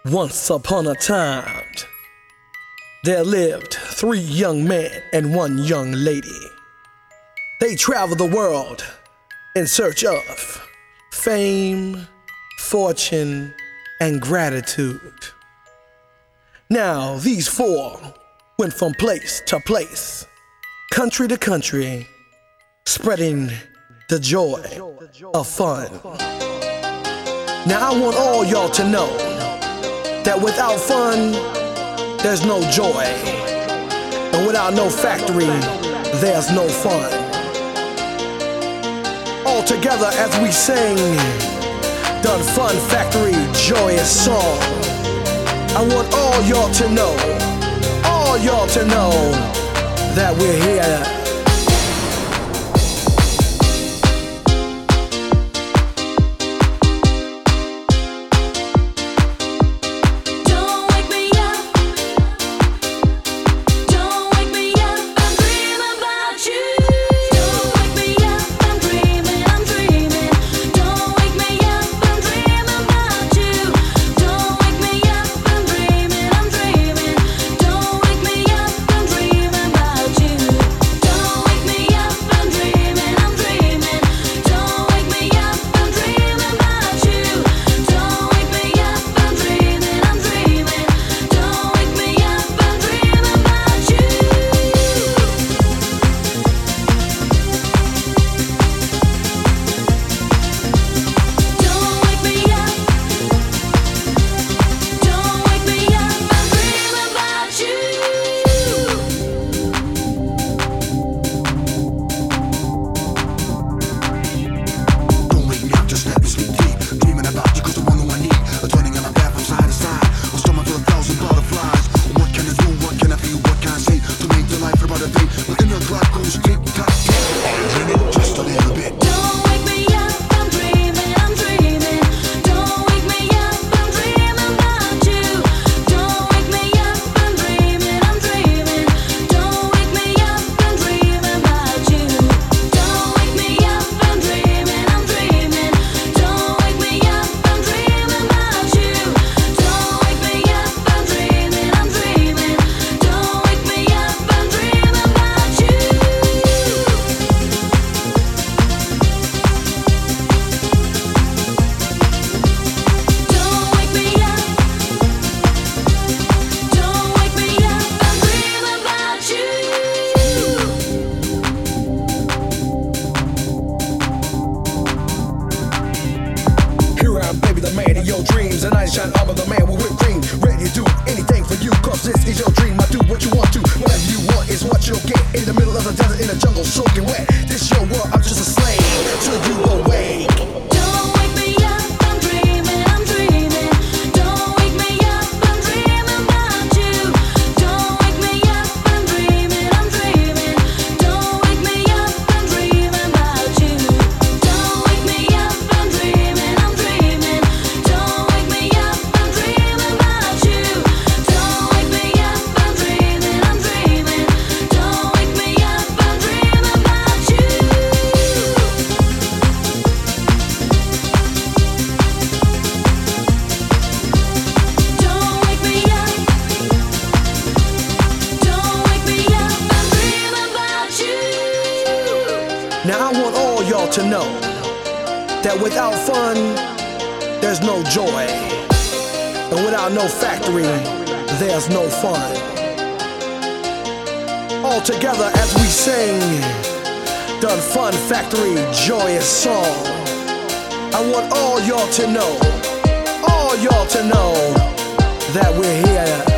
Once upon a time, there lived 3 young men and 1 young lady. They traveled the world in search of fame, fortune, and gratitude. Now, these 4 went from place to place, country to country, spreading the joy of fun. Now, I want all y'all to know that without fun, there's no joy. And without no factory, there's no fun. All together as we sing the Fun Factory joyous song. I want all y'all to know, that we're here. Dreams and I shine all of the man with whipped cream, ready to do anything for you, cause this is your dream. I do what you want to, whatever you want is what you'll get. In the middle of the desert, in the jungle, soaking wet. This your world, I'm just a slave till you awake. Now I want all y'all to know that without fun, there's no joy. And without no factory, there's no fun. All together as we sing the Fun Factory joyous song. I want all y'all to know, that we're here.